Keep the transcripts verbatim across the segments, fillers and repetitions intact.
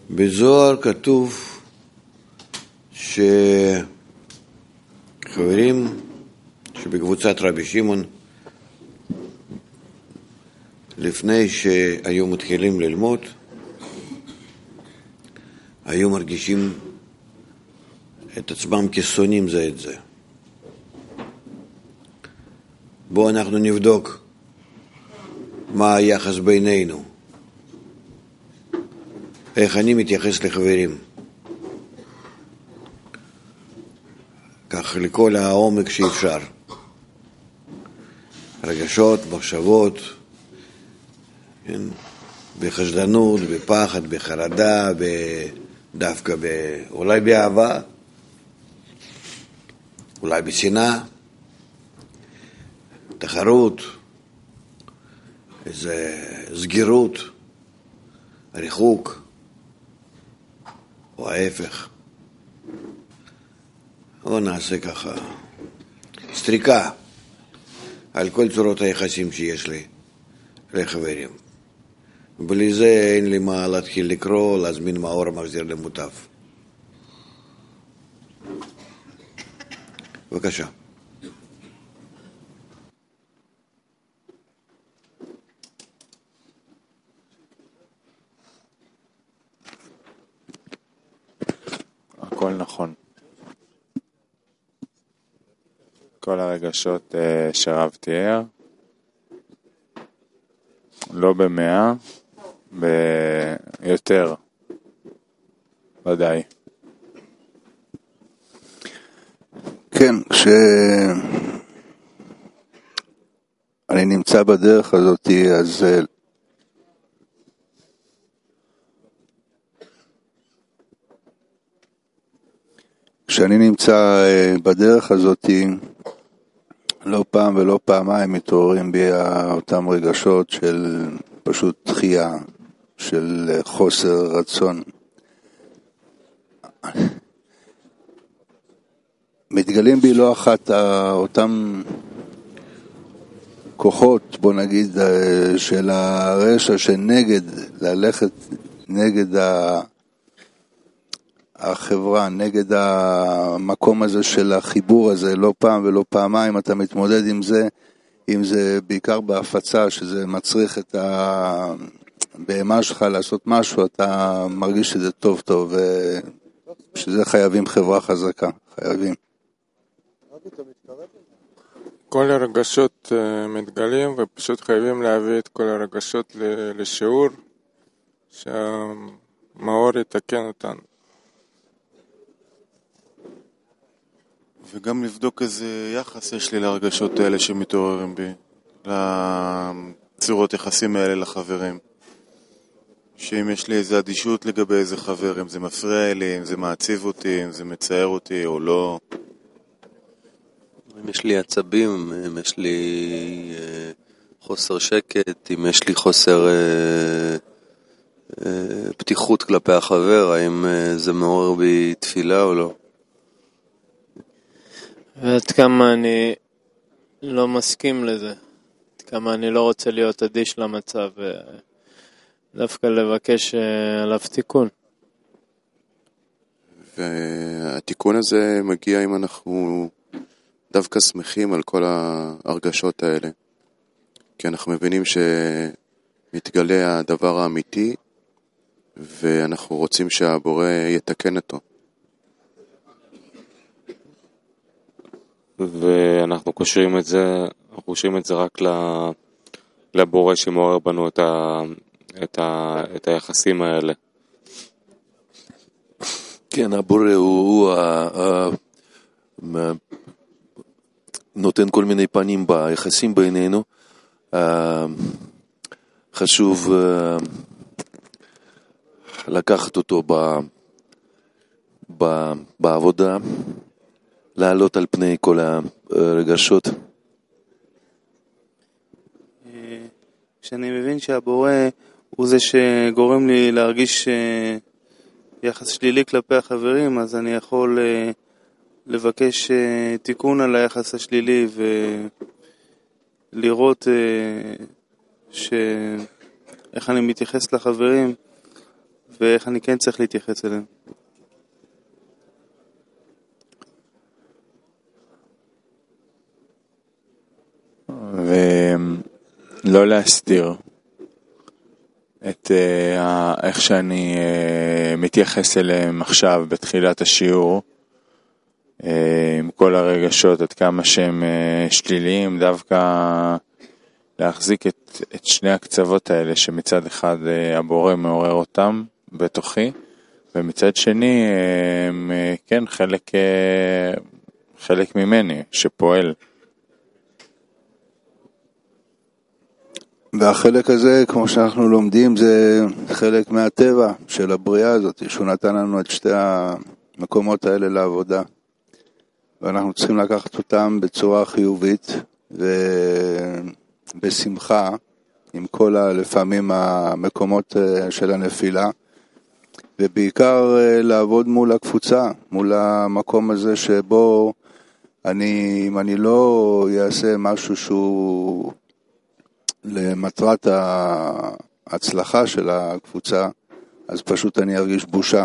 בזוהר כתוב שחברים שבקבוצת רבי שמעון לפני שהיו מתחילים ללמוד היו מרגישים את עצמם כשונאים זה את זה. בואו אנחנו נבדוק מה היחס בינינו, איך אני מתייחס לחברים, כך לכל העומק שאפשר, רגשות, מחשבות, כן? בחשדנות, בפחד, בחרדה, דווקא ב... אולי באהבה, אולי בשנאה, תחרות, איזה סגירות, ריחוק, או ההפך. בואו נעשה ככה סטריקה על כל צורות היחסים שיש לי לחברים. בלי זה אין לי מה להתחיל לקרוא, להזמין מאור מחזיר למוטב. בבקשה. הכל נכון. כל הרגשות שרב תיאר, לא במאה, ביותר, ודאי. כן, כשאני נמצא בדרך הזאת, אז כשאני נמצא בדרך הזאת, לא פעם ולא פעמיים מתעוררים בי אותם רגשות של פשוט דחייה, של חוסר רצון. מתגלים בי לא אחת אותם כוחות, בוא נגיד, של הרשע שנגד, ללכת נגד החברה, נגד המקום הזה של החיבור הזה, לא פעם ולא פעמיים אתה מתמודד עם זה, אם זה בעיקר בהפצה, שזה מצריך את הבהמה שלך לעשות משהו, אתה מרגיש שזה טוב טוב, ושזה חייבים חברה חזקה, חייבים. כל הרגשות מתגלים, ופשוט חייבים להביא את כל הרגשות לשיעור, שהמאור יתקן אותנו. וגם לבדוק איזה יחס יש לי לרגשות האלה שמתעוררים בי, לצורות יחסים האלה לחברים. שאם יש לי איזה אדישות לגבי איזה חבר, אם זה מפריע לי, אם זה מעציב אותי, אם זה מצער אותי או לא. אם יש לי עצבים, אם יש לי אה, חוסר שקט, אם יש לי חוסר אה, אה, פתיחות כלפי החבר, האם אה, זה מעורר בי תפילה או לא? ועד כמה אני לא מסכים לזה, עד כמה אני לא רוצה להיות אדיש למצב, דווקא לבקש עליו תיקון. והתיקון הזה מגיע אם אנחנו דווקא שמחים על כל ההרגשות האלה, כי אנחנו מבינים שמתגלה הדבר האמיתי ואנחנו רוצים שהבורא יתקן אותו. ואנחנו קושרים את זה, אנחנו קושרים את זה רק לבורא שמעורר בנו את, ה, את, ה, את היחסים האלה. כן, הבורא הוא, הוא ה, ה, נותן כל מיני פנים ביחסים בינינו. חשוב לקחת אותו ב, ב, בעבודה, לעלות על פני כל הרגשות. כשאני מבין שהבורא הוא זה שגורם לי להרגיש יחס שלילי כלפי החברים, אז אני יכול לבקש תיקון על היחס השלילי ולראות ש... איך אני מתייחס לחברים, ואיך אני כן צריך להתייחס אליהם. ולא להסתיר את uh, איך שאני uh, מתייחס אליהם עכשיו בתחילת השיעור, uh, עם כל הרגשות עד כמה שהם uh, שליליים, דווקא להחזיק את, את שני הקצוות האלה, שמצד אחד uh, הבורא מעורר אותם בתוכי, ומצד שני uh, הם uh, כן חלק, uh, חלק ממני שפועל. והחלק הזה, כמו שאנחנו לומדים, זה חלק מהטבע של הבריאה הזאת, שהוא נתן לנו את שתי המקומות האלה לעבודה. ואנחנו צריכים לקחת אותם בצורה חיובית ובשמחה, עם כל לפעמים המקומות של הנפילה, ובעיקר לעבוד מול הקבוצה, מול המקום הזה שבו אני, אם אני לא אעשה משהו שהוא למטרת ההצלחה של הקבוצה, אז פשוט אני ארגיש בושה.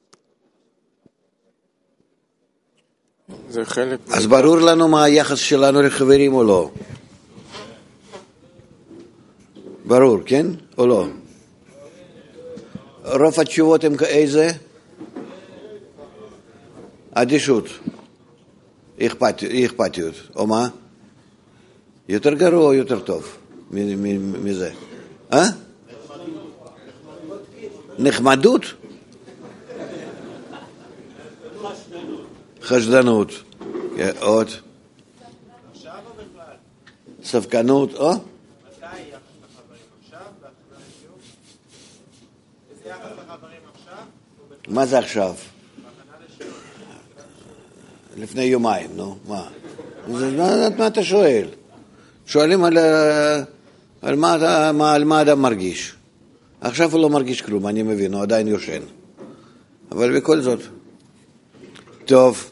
זה חלק... אז ברור לנו מה היחס שלנו לחברים או לא? ברור, כן? או לא? רוב התשובות הם איזה? אדישות, אכפתיות, או מה? יותר גרוע או יותר טוב מזה? אה? נחמדות? חשדנות. עוד? ספקנות, או? מה זה עכשיו? לפני יומיים, נו, מה? מה אתה שואל? שואלים על, על, מה, על מה אדם מרגיש. עכשיו הוא לא מרגיש כלום, אני מבין, הוא עדיין יושן. אבל בכל זאת. טוב.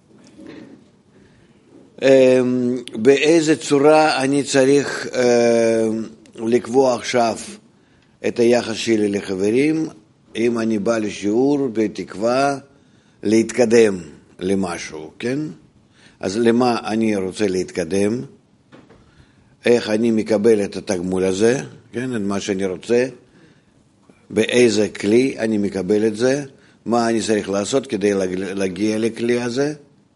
באיזה צורה אני צריך לקבוע עכשיו את היחס שלי לחברים, אם אני בא לשיעור בתקווה להתקדם למשהו, כן? אז למה אני רוצה להתקדם? איך אני מקבל את התגמול הזה, כן? את מה שאני רוצה, באיזה כלי אני מקבל את זה, מה אני צריך לעשות כדי להגיע לכלי הזה,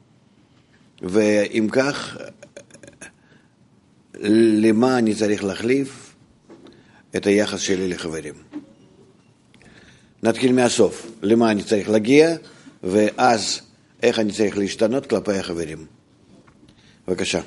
ואם כך, למה אני צריך להחליף את היחס שלי לחברים. נתחיל מהסוף, למה אני צריך להגיע, ואז איך אני צריך להשתנות כלפי החברים. בבקשה.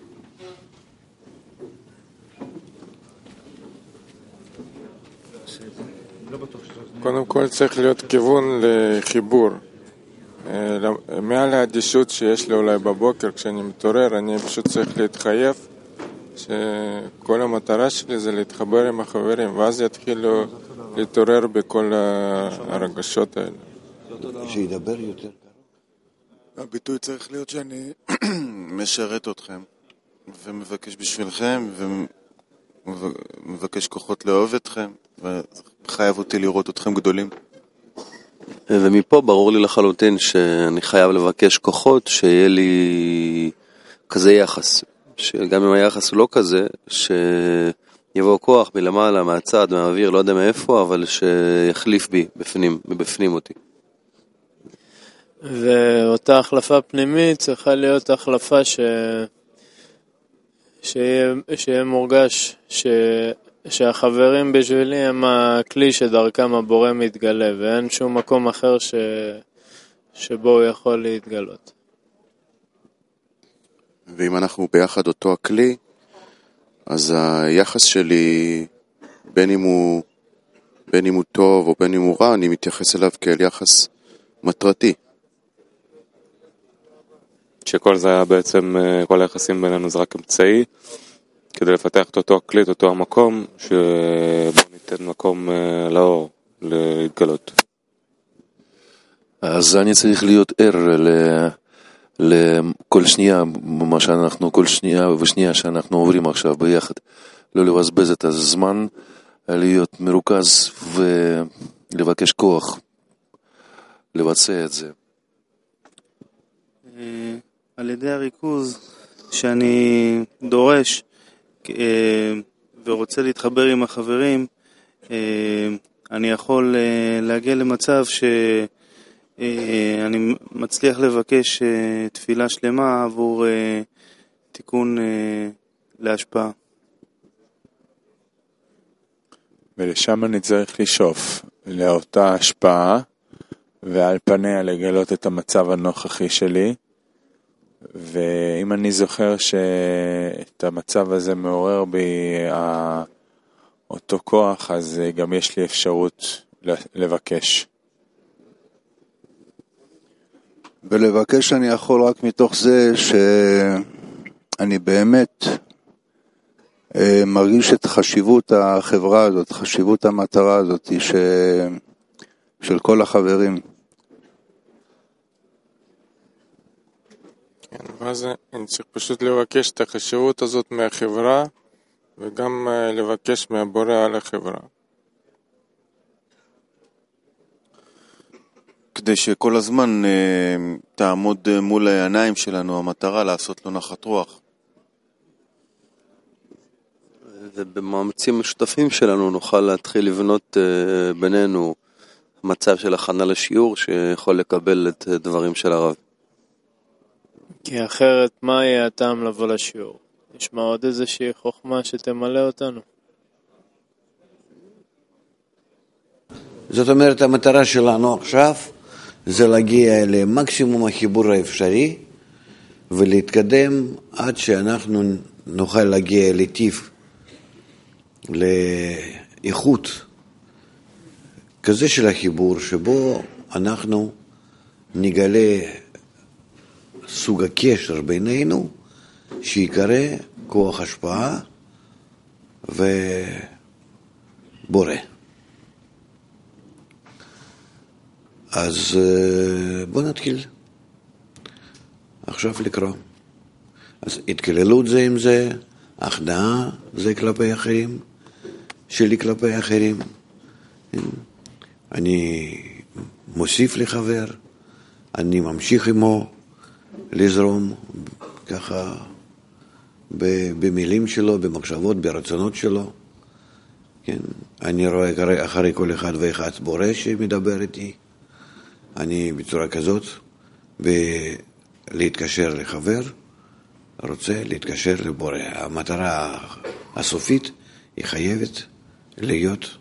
קודם כל צריך להיות כיוון לחיבור. מעל האדישות שיש לי אולי בבוקר כשאני מתעורר, אני פשוט צריך להתחייב שכל המטרה שלי זה להתחבר עם החברים, ואז יתחילו להתעורר בכל הרגשות האלה. שידבר יותר. הביטוי צריך להיות שאני משרת אתכם ומבקש בשבילכם ומבקש כוחות לאהוב אתכם וחייב אותי לראות אתכם גדולים. ומפה ברור לי לחלוטין שאני חייב לבקש כוחות שיהיה לי כזה יחס, שגם אם היחס הוא לא כזה, שיבוא כוח מלמעלה, מהצד, מהאוויר, לא יודע מאיפה, אבל שיחליף בי בפנים, מבפנים אותי. ואותה החלפה פנימית צריכה להיות החלפה ש... שיהיה, שיהיה מורגש ש... שהחברים בשבילי הם הכלי שדרכם הבורא מתגלה, ואין שום מקום אחר ש... שבו הוא יכול להתגלות. ואם אנחנו ביחד אותו הכלי, אז היחס שלי, בין אם הוא, בין אם הוא טוב או בין אם הוא רע, אני מתייחס אליו כאל יחס מטרתי. שכל זה היה בעצם, כל היחסים בינינו זה רק אמצעי, כדי לפתח את אותו הכלי, את אותו המקום, שבו ניתן מקום לאור להתגלות. אז אני צריך להיות ער לכל שנייה, מה שאנחנו, כל שנייה ושנייה שאנחנו עוברים עכשיו ביחד, לא לבזבז את הזמן, להיות מרוכז לבקש כוח, לבצע את זה. על ידי הריכוז שאני דורש ורוצה להתחבר עם החברים, אני יכול להגיע למצב שאני מצליח לבקש תפילה שלמה עבור תיקון להשפעה. ולשם אני צריך לשאוף, לאותה השפעה, ועל פניה לגלות את המצב הנוכחי שלי, ואם אני זוכר שאת המצב הזה מעורר בי אותו כוח, אז גם יש לי אפשרות לבקש. ולבקש אני יכול רק מתוך זה שאני באמת מרגיש את חשיבות החברה הזאת, חשיבות המטרה הזאת ש... של כל החברים. כן, ואז אני צריך פשוט לבקש את החשיבות הזאת מהחברה, וגם לבקש מהבורא על החברה. כדי שכל הזמן תעמוד מול העיניים שלנו המטרה לעשות לו נחת רוח. ובמאמצים משותפים שלנו נוכל להתחיל לבנות בינינו מצב של הכנה לשיעור שיכול לקבל את דברים של הרב. כי אחרת מה יהיה הטעם לבוא לשיעור? נשמע עוד איזושהי חוכמה שתמלא אותנו. זאת אומרת, המטרה שלנו עכשיו זה להגיע למקסימום החיבור האפשרי ולהתקדם עד שאנחנו נוכל להגיע לטיב, לאיכות כזה של החיבור שבו אנחנו נגלה סוג הקשר בינינו שיקרא כוח השפעה ובורא. אז בוא נתחיל עכשיו לקרוא. אז התקללות זה עם זה, הכנעה זה כלפי אחרים, שלי כלפי אחרים. אני מוסיף לחבר, אני ממשיך עמו לזרום ככה במילים שלו, במחשבות, ברצונות שלו. כן? אני רואה אחרי, אחרי כל אחד ואחד בורא שמדבר איתי. אני בצורה כזאת, ולהתקשר לחבר, רוצה להתקשר לבורא. המטרה הסופית היא חייבת להיות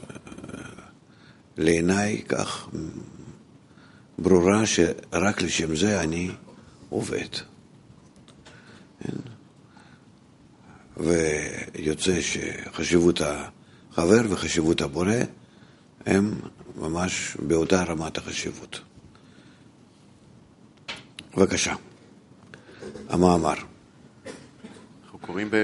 לעיניי כך ברורה שרק לשם זה אני עובד. ויוצא שחשיבות החבר וחשיבות הבורא הם ממש באותה רמת החשיבות. בבקשה, המאמר. אנחנו קוראים